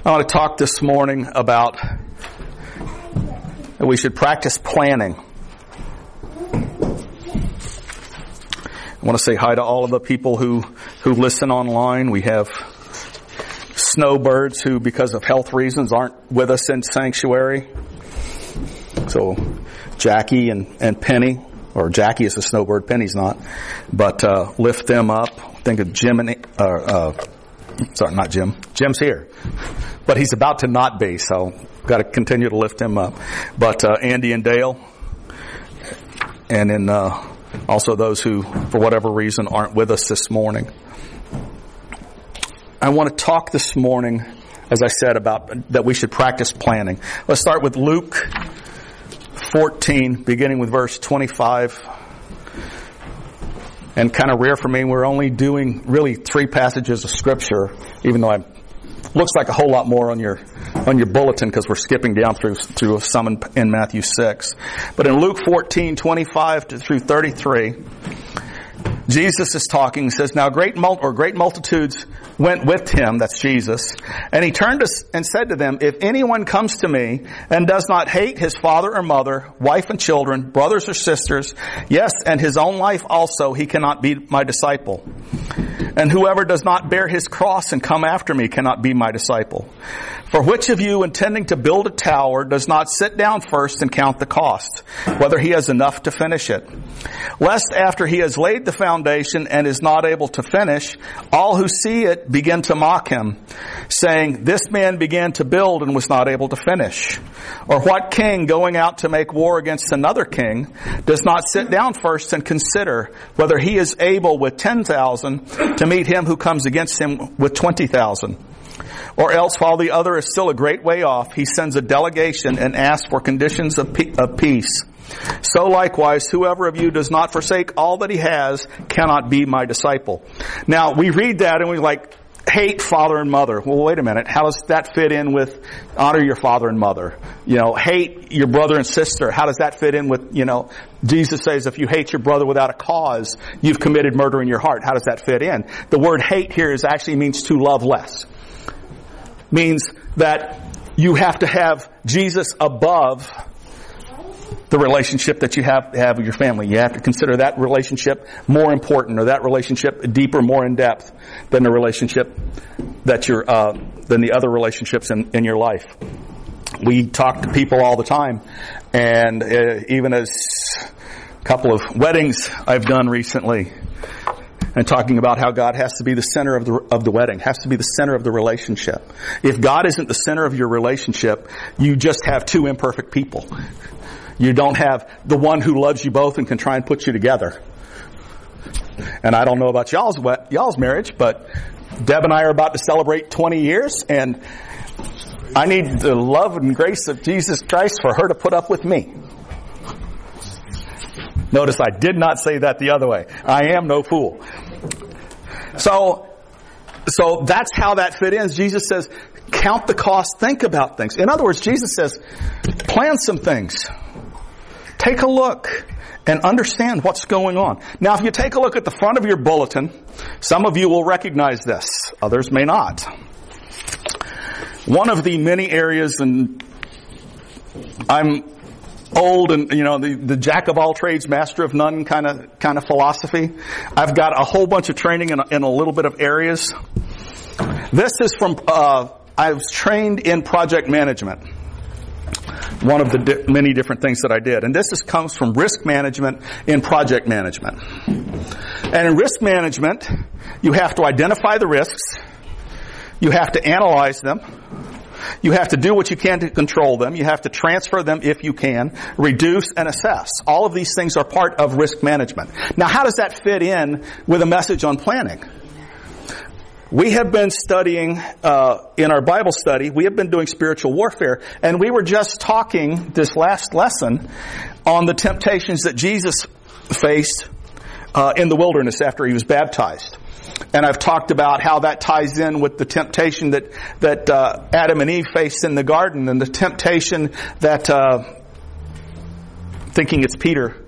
I want to talk this morning about that we should practice planning. I want to say hi to all of the people who listen online. We have snowbirds who, because of health reasons, aren't with us in sanctuary. So Jackie and Penny, or Jackie is a snowbird, Penny's not, but lift them up. Think of Jim and sorry, not Jim. Jim's here, but he's about to not be, so got to continue to lift him up. But Andy and Dale, and then also those who, for whatever reason, aren't with us this morning. I want to talk this morning, as I said, about that we should practice planning. Let's start with Luke 14, beginning with verse 25. And kind of rare for me, we're only doing really 3 passages of Scripture, even though looks like a whole lot more on your bulletin because we're skipping down through some in Matthew 6. But in Luke 14, 25 through 33, Jesus is talking. He says, "Now great multitudes went with him," that's Jesus, "and he turned and said to them, if anyone comes to me and does not hate his father or mother, wife and children, brothers or sisters, yes, and his own life also, he cannot be my disciple. And whoever does not bear his cross and come after me cannot be my disciple. For which of you, intending to build a tower, does not sit down first and count the cost, whether he has enough to finish it? Lest after he has laid the foundation and is not able to finish, all who see it begin to mock him, saying, this man began to build and was not able to finish. Or what king, going out to make war against another king, does not sit down first and consider whether he is able with 10,000 to meet him who comes against him with 20,000? Or else, while the other is still a great way off, he sends a delegation and asks for conditions of peace. So likewise, whoever of you does not forsake all that he has cannot be my disciple." Now, we read that and we hate father and mother. Well, wait a minute. How does that fit in with honor your father and mother? Hate your brother and sister. How does that fit in with, Jesus says if you hate your brother without a cause, you've committed murder in your heart. How does that fit in? The word hate here actually means to love less. Means that you have to have Jesus above the relationship that you have with your family. You have to consider that relationship more important, or that relationship deeper, more in depth than the relationship that than the other relationships in your life. We talk to people all the time, and even as a couple of weddings I've done recently, and talking about how God has to be the center of the wedding, has to be the center of the relationship. If God isn't the center of your relationship, you just have 2 imperfect people. You don't have the one who loves you both and can try and put you together. And I don't know about y'all's marriage, but Deb and I are about to celebrate 20 years, and I need the love and grace of Jesus Christ for her to put up with me. Notice I did not say that the other way. I am no fool. So that's how that fit in. Jesus says, count the cost, think about things. In other words, Jesus says, plan some things. Take a look and understand what's going on. Now, if you take a look at the front of your bulletin, some of you will recognize this. Others may not. One of the many areas, and I'm old and, the jack of all trades, master of none kind of philosophy. I've got a whole bunch of training in a little bit of areas. This is from, I was trained in project management. One of the many different things that I did. And this comes from risk management in project management. And in risk management, you have to identify the risks. You have to analyze them. You have to do what you can to control them. You have to transfer them if you can, reduce and assess. All of these things are part of risk management. Now, how does that fit in with a message on planning? We have been studying, in our Bible study, we have been doing spiritual warfare, and we were just talking this last lesson on the temptations that Jesus faced in the wilderness after he was baptized. And I've talked about how that ties in with the temptation that Adam and Eve faced in the garden, and the temptation that, thinking it's Peter,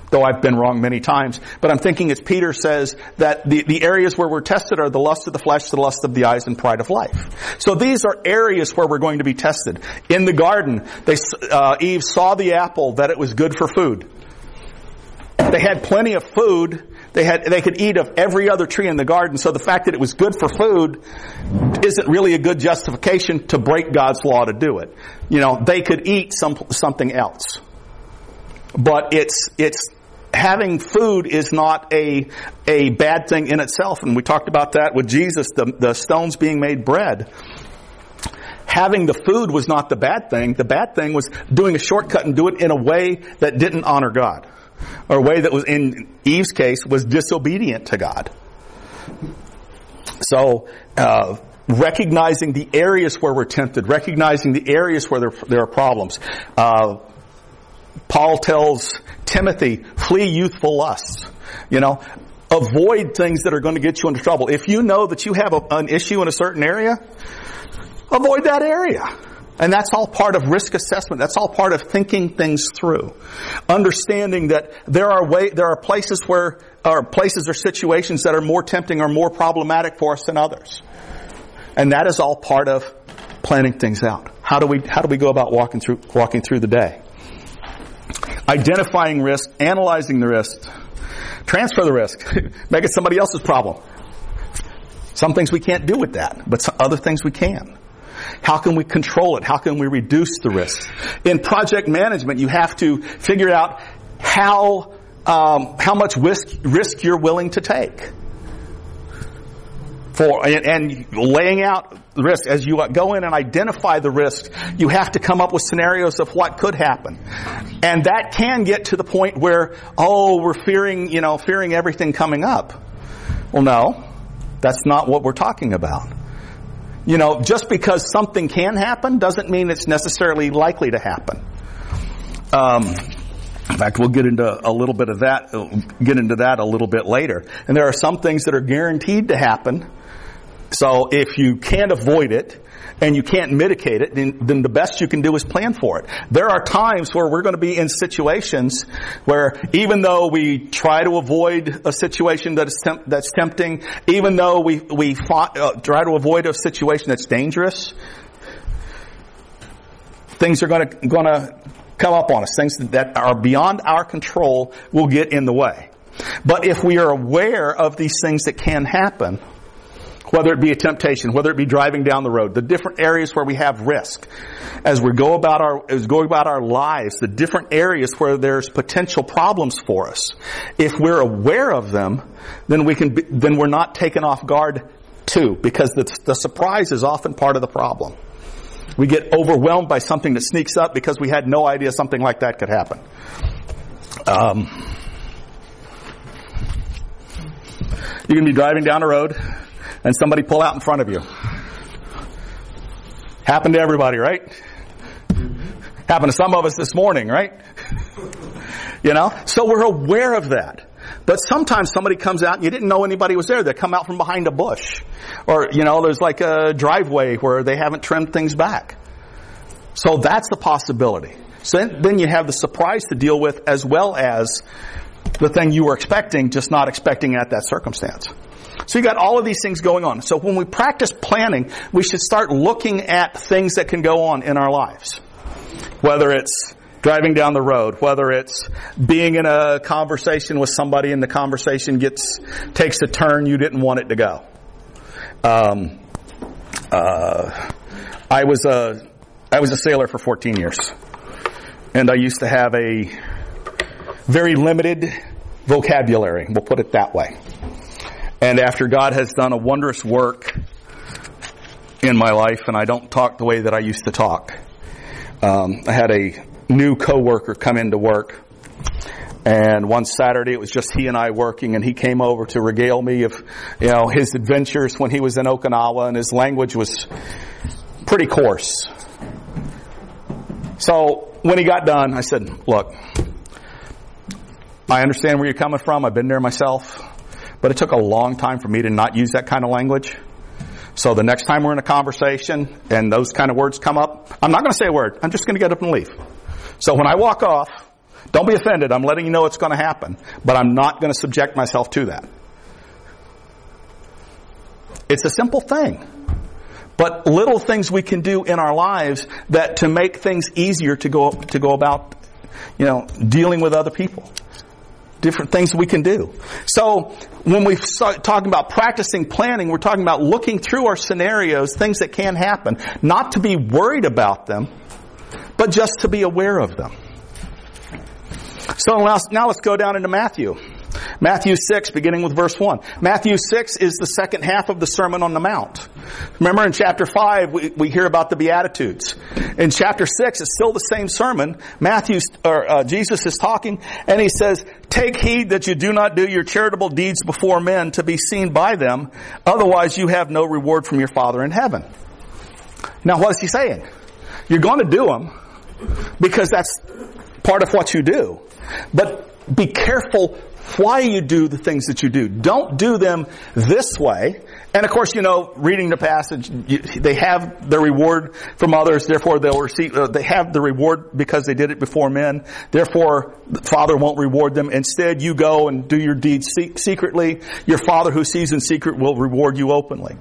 though I've been wrong many times. But I'm thinking as Peter says that the areas where we're tested are the lust of the flesh, the lust of the eyes, and pride of life. So these are areas where we're going to be tested. In the garden, Eve saw the apple, that it was good for food. They had plenty of food. They could eat of every other tree in the garden. So the fact that it was good for food isn't really a good justification to break God's law to do it. They could eat something else. But it's having food is not a bad thing in itself. And we talked about that with Jesus, the stones being made bread. Having the food was not the bad thing. The bad thing was doing a shortcut and do it in a way that didn't honor God. Or a way that was, in Eve's case, was disobedient to God. So, recognizing the areas where we're tempted, recognizing the areas where there are problems. Paul tells Timothy, flee youthful lusts. Avoid things that are going to get you into trouble. If you know that you have an issue in a certain area, avoid that area. And that's all part of risk assessment. That's all part of thinking things through. Understanding that there are places or situations that are more tempting or more problematic for us than others. And that is all part of planning things out. How do we go about walking through the day? Identifying risk, analyzing the risk, transfer the risk, make it somebody else's problem. Some things we can't do with that, but some other things we can. How can we control it? How can we reduce the risk? In project management, you have to figure out how much risk you're willing to take. And laying out the risk. As you go in and identify the risk, you have to come up with scenarios of what could happen. And that can get to the point where, we're fearing everything coming up. Well, no, that's not what we're talking about. Just because something can happen doesn't mean it's necessarily likely to happen. In fact, we'll get into that a little bit later. And there are some things that are guaranteed to happen. So if you can't avoid it and you can't mitigate it, then the best you can do is plan for it. There are times where we're going to be in situations where even though we try to avoid a situation that's tempting, even though we try to avoid a situation that's dangerous, things are going to come up on us. Things that are beyond our control will get in the way. But if we are aware of these things that can happen, whether it be a temptation, whether it be driving down the road, the different areas where we have risk, as we go about our lives, the different areas where there's potential problems for us, if we're aware of them, then we're not taken off guard too, because the surprise is often part of the problem. We get overwhelmed by something that sneaks up because we had no idea something like that could happen. You can be driving down the road and somebody pull out in front of you. Happened to everybody, right? Happened to some of us this morning, right? So we're aware of that. But sometimes somebody comes out and you didn't know anybody was there. They come out from behind a bush. Or, there's like a driveway where they haven't trimmed things back. So that's a possibility. So then you have the surprise to deal with as well as the thing you were expecting, just not expecting at that circumstance. So you got all of these things going on. So when we practice planning, we should start looking at things that can go on in our lives. Whether it's driving down the road, whether it's being in a conversation with somebody and the conversation takes a turn you didn't want it to go. I was a sailor for 14 years. And I used to have a very limited vocabulary, we'll put it that way. And after God has done a wondrous work in my life, and I don't talk the way that I used to talk. I had a new coworker come into work, and one Saturday it was just he and I working, and he came over to regale me of, his adventures when he was in Okinawa, and his language was pretty coarse. So when he got done, I said, "Look, I understand where you're coming from. I've been there myself. But it took a long time for me to not use that kind of language. So the next time we're in a conversation and those kind of words come up, I'm not going to say a word. I'm just going to get up and leave. So when I walk off, Don't be offended. I'm letting you know it's going to happen. But I'm not going to subject myself to that. It's a simple thing. But little things we can do in our lives that to make things easier to go about, dealing with other people. Different things we can do. So when we start talking about practicing planning, we're talking about looking through our scenarios, things that can happen, not to be worried about them, but just to be aware of them. So now let's go down into Matthew. Matthew 6, beginning with verse 1. Matthew 6 is the second half of the Sermon on the Mount. Remember in chapter 5, we hear about the Beatitudes. In chapter 6, it's still the same sermon. Jesus is talking, and he says, "Take heed that you do not do your charitable deeds before men to be seen by them. Otherwise you have no reward from your Father in heaven." Now what is he saying? You're going to do them because that's part of what you do. But be careful why you do the things that you do. Don't do them this way. And of course, reading the passage, they have the reward from others, therefore they'll receive, they have the reward because they did it before men. Therefore, the Father won't reward them. Instead, you go and do your deeds secretly. Your Father who sees in secret will reward you openly.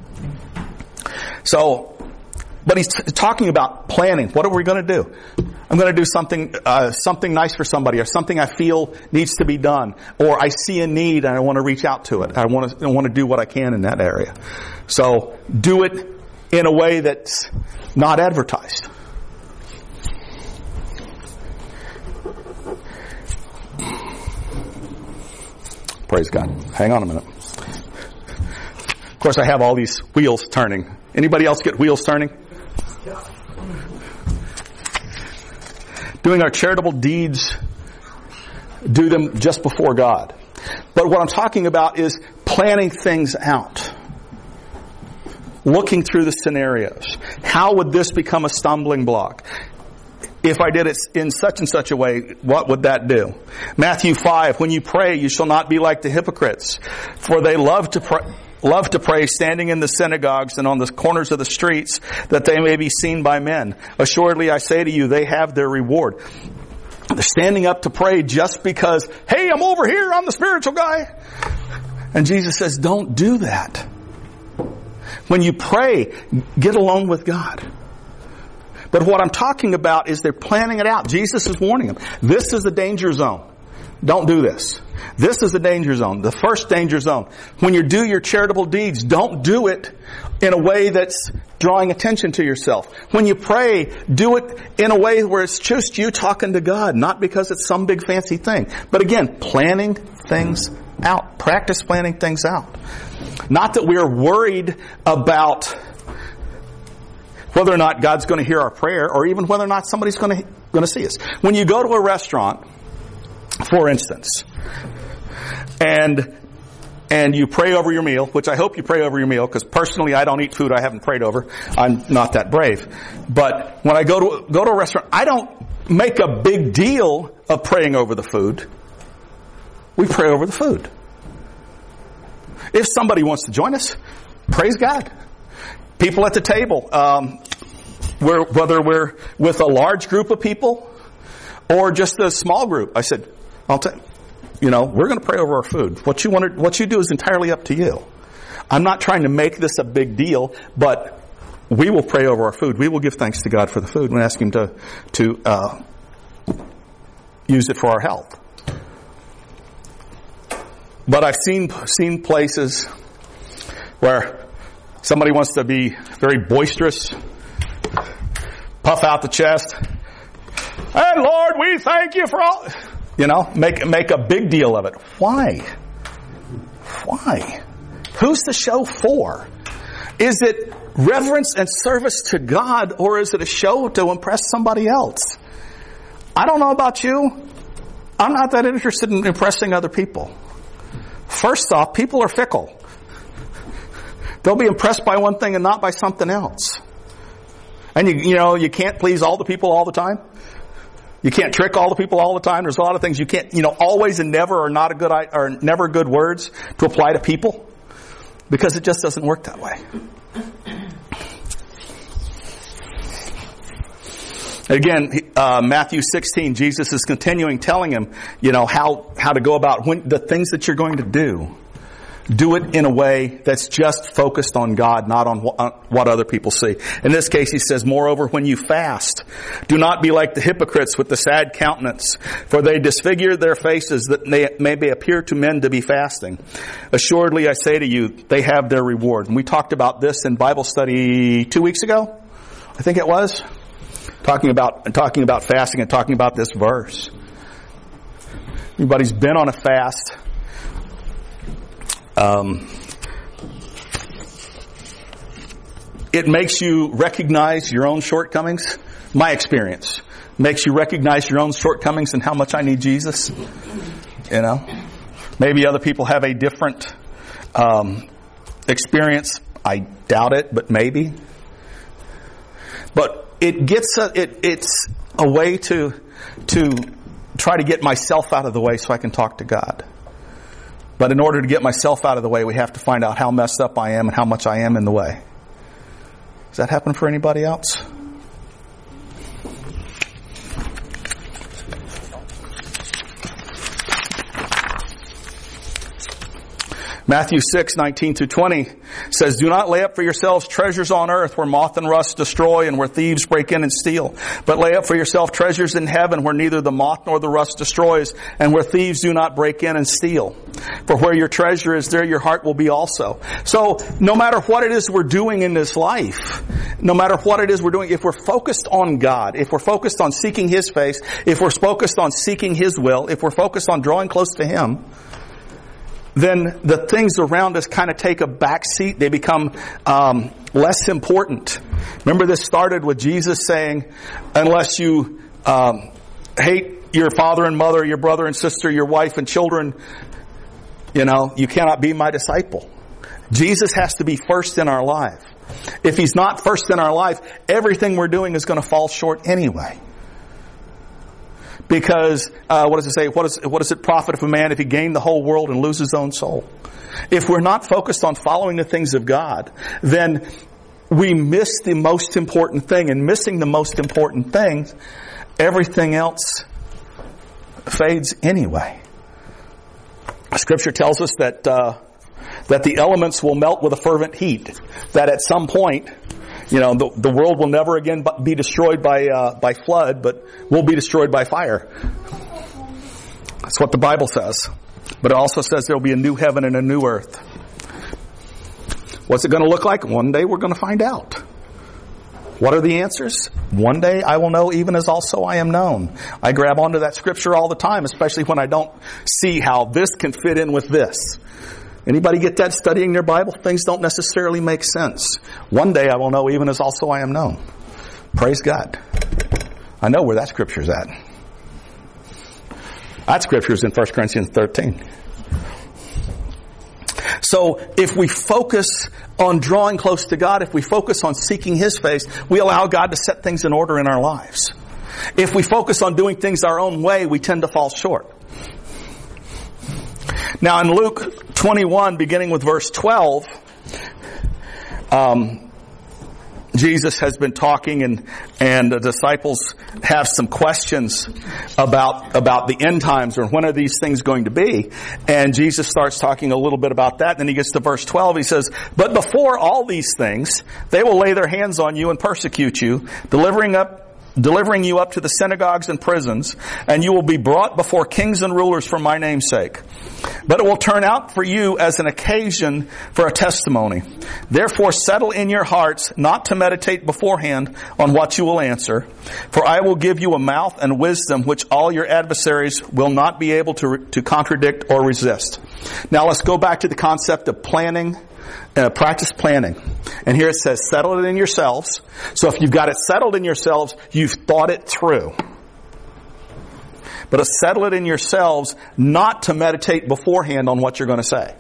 But he's talking about planning. What are we going to do? I'm going to do something nice for somebody, or something I feel needs to be done, or I see a need and I want to reach out to it. I want to do what I can in that area. So do it in a way that's not advertised. Praise God. Hang on a minute. Of course, I have all these wheels turning. Anybody else get wheels turning? Doing our charitable deeds, do them just before God. But what I'm talking about is planning things out. Looking through the scenarios. How would this become a stumbling block? If I did it in such and such a way, what would that do? Matthew 5, when you pray, you shall not be like the hypocrites, for they love to pray standing in the synagogues and on the corners of the streets, that they may be seen by men. Assuredly, I say to you, they have their reward. They're standing up to pray just because, hey, I'm over here, I'm the spiritual guy. And Jesus says, don't do that. When you pray, get alone with God. But what I'm talking about is they're planning it out. Jesus is warning them. This is a danger zone. Don't do this. This is a danger zone. The first danger zone. When you do your charitable deeds, don't do it in a way that's drawing attention to yourself. When you pray, do it in a way where it's just you talking to God, not because it's some big fancy thing. But again, planning things out. Practice planning things out. Not that we're worried about whether or not God's going to hear our prayer, or even whether or not somebody's going to see us. When you go to a restaurant, for instance, and you pray over your meal, which I hope you pray over your meal, because personally I don't eat food I haven't prayed over. I'm not that brave. But when I go to a restaurant, I don't make a big deal of praying over the food. We pray over the food. If somebody wants to join us, praise God. People at the table, whether we're with a large group of people or just a small group, I said, we're going to pray over our food. What you do is entirely up to you. I'm not trying to make this a big deal, but we will pray over our food. We will give thanks to God for the food and ask Him to use it for our health. But I've seen places where somebody wants to be very boisterous, puff out the chest, and Lord, we thank you for all. Make a big deal of it. Why? Who's the show for? Is it reverence and service to God, or is it a show to impress somebody else? I don't know about you. I'm not that interested in impressing other people. First off, people are fickle. They'll be impressed by one thing and not by something else. And you can't please all the people all the time. You can't trick all the people all the time. There's a lot of things you can't, always and never are never good words to apply to people, because it just doesn't work that way. Again, Matthew 16, Jesus is continuing telling him, how to go about the things that you're going to do. Do it in a way that's just focused on God, not on what other people see. In this case, he says, moreover, when you fast, do not be like the hypocrites with the sad countenance, for they disfigure their faces that they may appear to men to be fasting. Assuredly, I say to you, they have their reward. And we talked about this in Bible study 2 weeks ago, I think it was, talking about fasting and talking about this verse. Everybody's been on a fast. It makes you recognize your own shortcomings. My experience makes you recognize your own shortcomings and how much I need Jesus. Maybe other people have a different experience. I doubt it, but maybe. But it's a way to try to get myself out of the way so I can talk to God. But in order to get myself out of the way, we have to find out how messed up I am and how much I am in the way. Does that happen for anybody else? Matthew 6:19-20 says, do not lay up for yourselves treasures on earth where moth and rust destroy and where thieves break in and steal. But lay up for yourself treasures in heaven where neither the moth nor the rust destroys and where thieves do not break in and steal. For where your treasure is, there your heart will be also. So no matter what it is we're doing in this life, no matter what it is we're doing, if we're focused on God, if we're focused on seeking His face, if we're focused on seeking His will, if we're focused on drawing close to Him, then the things around us kind of take a back seat. They become less important. Remember, this started with Jesus saying, unless you hate your father and mother, your brother and sister, your wife and children, you cannot be my disciple. Jesus has to be first in our life. If He's not first in our life, everything we're doing is going to fall short anyway. Because, what does it say? What does it profit if a man if he gain the whole world and lose his own soul? If we're not focused on following the things of God, then we miss the most important thing. And missing the most important thing, everything else fades anyway. Scripture tells us that the elements will melt with a fervent heat. That at some point, the world will never again be destroyed by flood, but will be destroyed by fire. That's what the Bible says. But it also says there will be a new heaven and a new earth. What's it going to look like? One day we're going to find out. What are the answers? One day I will know even as also I am known. I grab onto that scripture all the time, especially when I don't see how this can fit in with this. Anybody get that studying their Bible? Things don't necessarily make sense. One day I will know even as also I am known. Praise God. I know where that scripture is at. That scripture is in 1 Corinthians 13. So if we focus on drawing close to God, if we focus on seeking His face, we allow God to set things in order in our lives. If we focus on doing things our own way, we tend to fall short. Now in Luke 21, beginning with verse 12, Jesus has been talking and the disciples have some questions about the end times or when are these things going to be. And Jesus starts talking a little bit about that. Then he gets to verse 12. He says, but before all these things, they will lay their hands on you and persecute you, delivering you up to the synagogues and prisons, and you will be brought before kings and rulers for my name's sake. But it will turn out for you as an occasion for a testimony. Therefore settle in your hearts not to meditate beforehand on what you will answer, for I will give you a mouth and wisdom which all your adversaries will not be able to contradict or resist. Now let's go back to the concept of planning. Practice planning. And here it says, settle it in yourselves. So if you've got it settled in yourselves, you've thought it through. But settle it in yourselves not to meditate beforehand on what you're going to say.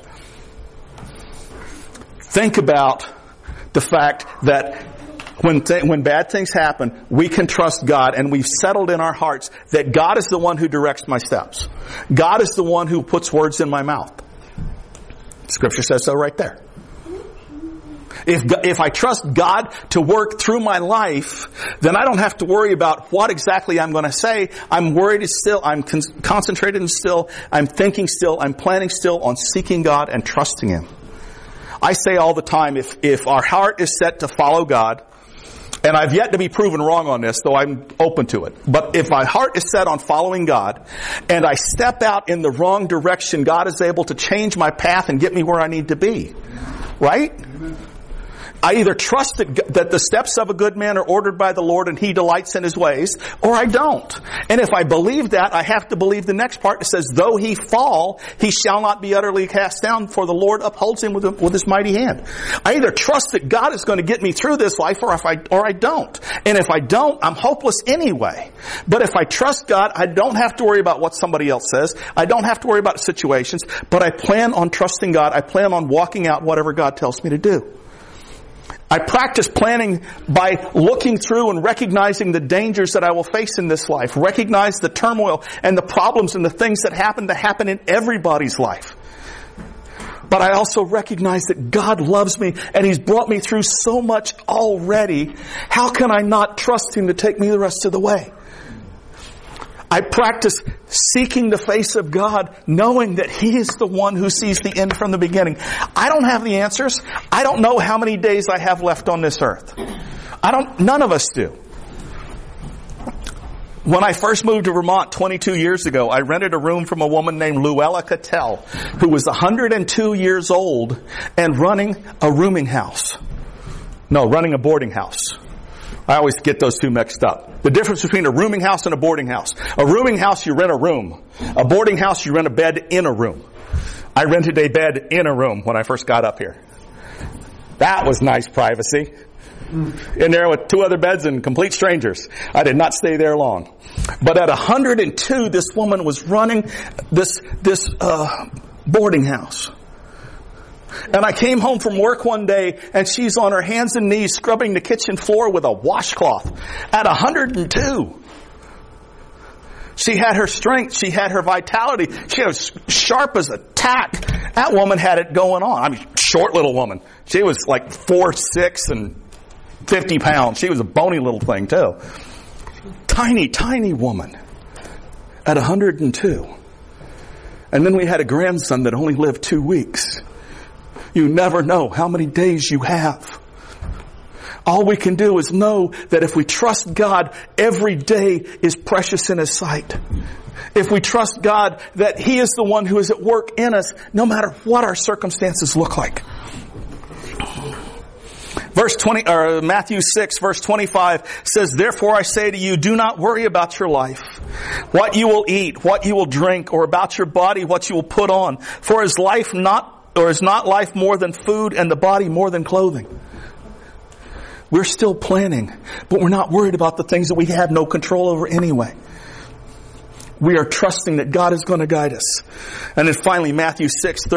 Think about the fact that when bad things happen, we can trust God, and we've settled in our hearts that God is the one who directs my steps. God is the one who puts words in my mouth. Scripture says so right there. If I trust God to work through my life, then I don't have to worry about what exactly I'm going to say. I'm worried still. I'm concentrated and still. I'm thinking still. I'm planning still on seeking God and trusting Him. I say all the time, if our heart is set to follow God, and I've yet to be proven wrong on this, though I'm open to it. But if my heart is set on following God, and I step out in the wrong direction, God is able to change my path and get me where I need to be. Right? I either trust that the steps of a good man are ordered by the Lord and He delights in His ways, or I don't. And if I believe that, I have to believe the next part that says, though he fall, he shall not be utterly cast down, for the Lord upholds him with His mighty hand. I either trust that God is going to get me through this life, or I don't. And if I don't, I'm hopeless anyway. But if I trust God, I don't have to worry about what somebody else says. I don't have to worry about situations, but I plan on trusting God. I plan on walking out whatever God tells me to do. I practice planning by looking through and recognizing the dangers that I will face in this life. Recognize the turmoil and the problems and the things that happen in everybody's life. But I also recognize that God loves me and He's brought me through so much already. How can I not trust Him to take me the rest of the way? I practice seeking the face of God, knowing that He is the one who sees the end from the beginning. I don't have the answers. I don't know how many days I have left on this earth. None of us do. When I first moved to Vermont 22 years ago, I rented a room from a woman named Luella Cattell, who was 102 years old and running a rooming house. No, running a boarding house. I always get those two mixed up. The difference between a rooming house and a boarding house. A rooming house, you rent a room. A boarding house, you rent a bed in a room. I rented a bed in a room when I first got up here. That was nice privacy. In there with 2 other beds and complete strangers. I did not stay there long. But at 102, this woman was running this boarding house. And I came home from work one day and she's on her hands and knees scrubbing the kitchen floor with a washcloth at 102. She had her strength. She had her vitality. She was sharp as a tack. That woman had it going on. I mean, short little woman. She was like 4'6" and 50 pounds. She was a bony little thing too. Tiny, tiny woman at 102. And then we had a grandson that only lived 2 weeks. You never know how many days you have. All we can do is know that if we trust God, every day is precious in His sight. If we trust God that He is the one who is at work in us, no matter what our circumstances look like. Matthew 6 verse 25 says, therefore I say to you, do not worry about your life, what you will eat, what you will drink, or about your body, what you will put on. For is not life more than food, and the body more than clothing? We're still planning, but we're not worried about the things that we have no control over anyway. We are trusting that God is going to guide us. And then finally, Matthew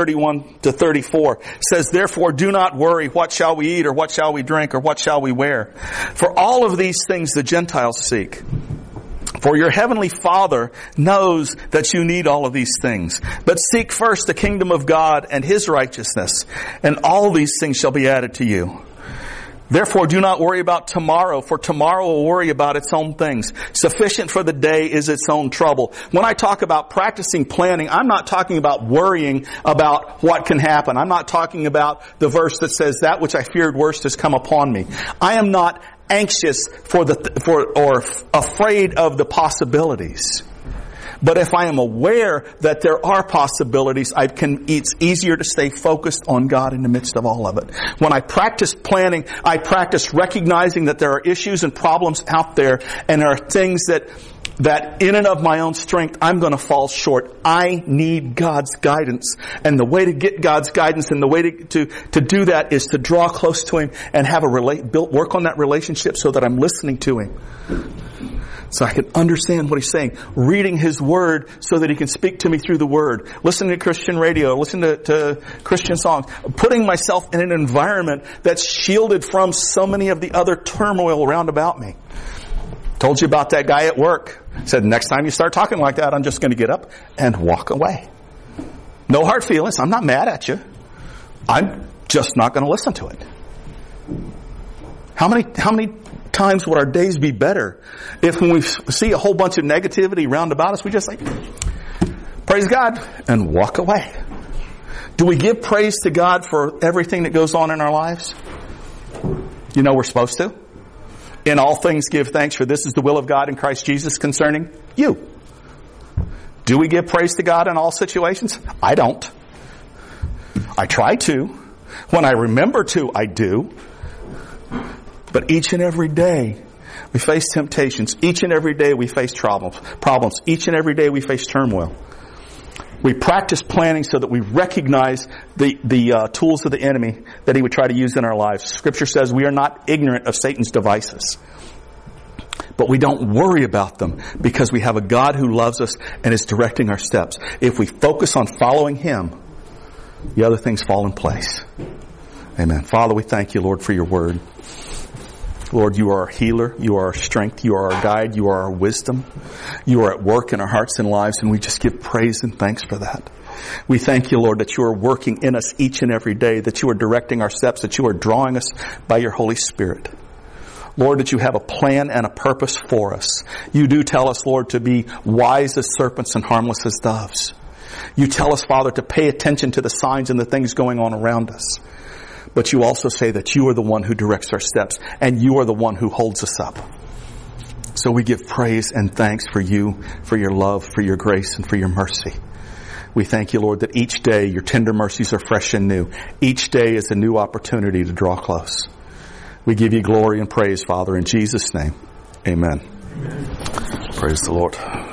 6:31-34 says, therefore do not worry, what shall we eat, or what shall we drink, or what shall we wear? For all of these things the Gentiles seek. For your heavenly Father knows that you need all of these things. But seek first the kingdom of God and His righteousness, and all these things shall be added to you. Therefore do not worry about tomorrow, for tomorrow will worry about its own things. Sufficient for the day is its own trouble. When I talk about practicing planning, I'm not talking about worrying about what can happen. I'm not talking about the verse that says, that which I feared worst has come upon me. I am not anxious or afraid of the possibilities. But if I am aware that there are possibilities, it's easier to stay focused on God in the midst of all of it. When I practice planning, I practice recognizing that there are issues and problems out there, and there are things that in and of my own strength, I'm going to fall short. I need God's guidance. And the way to get God's guidance and the way to do that is to draw close to Him and have work on that relationship so that I'm listening to Him. So I can understand what He's saying. Reading His Word so that He can speak to me through the Word. Listening to Christian radio. Listening to Christian songs. Putting myself in an environment that's shielded from so many of the other turmoil around about me. Told you about that guy at work. Said, next time you start talking like that, I'm just going to get up and walk away. No hard feelings. I'm not mad at you. I'm just not going to listen to it. How many times would our days be better if when we see a whole bunch of negativity round about us, we just like, praise God, and walk away? Do we give praise to God for everything that goes on in our lives? You know we're supposed to. In all things give thanks, for this is the will of God in Christ Jesus concerning you. Do we give praise to God in all situations? I don't. I try to. When I remember to, I do. But each and every day, we face temptations. Each and every day, we face problems. Each and every day, we face turmoil. We practice planning so that we recognize the tools of the enemy that he would try to use in our lives. Scripture says we are not ignorant of Satan's devices. But we don't worry about them because we have a God who loves us and is directing our steps. If we focus on following him, the other things fall in place. Amen. Father, we thank you, Lord, for your word. Lord, you are our healer. You are our strength. You are our guide. You are our wisdom. You are at work in our hearts and lives, and we just give praise and thanks for that. We thank you, Lord, that you are working in us each and every day, that you are directing our steps, that you are drawing us by your Holy Spirit. Lord, that you have a plan and a purpose for us. You do tell us, Lord, to be wise as serpents and harmless as doves. You tell us, Father, to pay attention to the signs and the things going on around us. But you also say that you are the one who directs our steps, and you are the one who holds us up. So we give praise and thanks for you, for your love, for your grace, and for your mercy. We thank you, Lord, that each day your tender mercies are fresh and new. Each day is a new opportunity to draw close. We give you glory and praise, Father, in Jesus' name. Amen. Praise the Lord.